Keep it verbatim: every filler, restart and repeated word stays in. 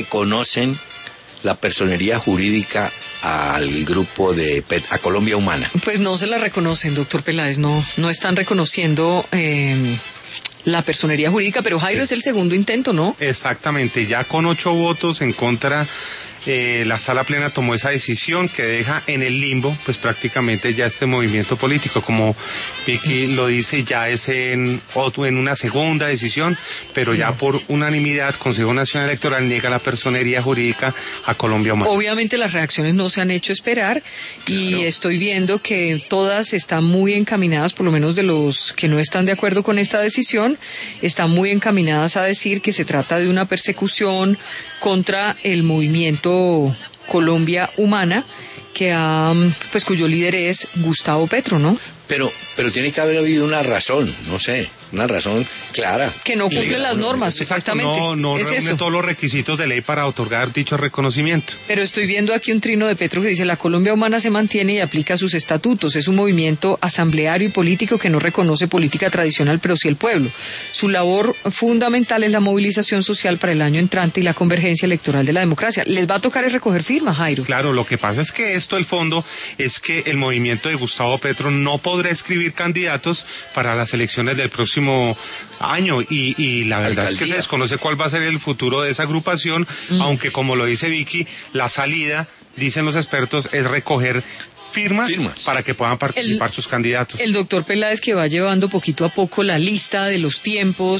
conocen la personería jurídica al grupo de a Colombia Humana? Pues no se la reconocen, doctor Peláez, no, no están reconociendo eh, la personería jurídica, pero Jairo, es el segundo intento, ¿no? Exactamente, ya con ocho votos en contra, eh, la Sala Plena tomó esa decisión que deja en el limbo, pues prácticamente ya este movimiento político, como Vicky lo dice, ya es en, en una segunda decisión, pero ya por unanimidad, Consejo Nacional Electoral niega la personería jurídica a Colombia Humana. Obviamente las reacciones no se han hecho esperar y claro, estoy viendo que todas están muy encaminadas, por lo menos de los que no están de acuerdo con esta decisión, están muy encaminadas a decir que se trata de una persecución contra el movimiento Colombia Humana, que ha, pues cuyo líder es Gustavo Petro, ¿no? Pero, pero tiene que haber habido una razón, no sé, una razón clara. Que no cumple las normas, supuestamente. No, no es reúne eso. todos los requisitos de ley para otorgar dicho reconocimiento. Pero estoy viendo aquí un trino de Petro que dice: la Colombia Humana se mantiene y aplica sus estatutos. Es un movimiento asambleario y político que no reconoce política tradicional, pero sí el pueblo. Su labor fundamental es la movilización social para el año entrante y la convergencia electoral de la democracia. Les va a tocar es recoger firmas, Jairo. Claro, lo que pasa es que esto, el fondo, es que el movimiento de Gustavo Petro no podrá escribir candidatos para las elecciones del próximo año y, y la verdad Alcaldía. Es que se desconoce cuál va a ser el futuro de esa agrupación, mm. aunque como lo dice Vicky, la salida, dicen los expertos, es recoger Firmas, firmas para que puedan participar el, sus candidatos. El doctor Peláez, que va llevando poquito a poco la lista de los tiempos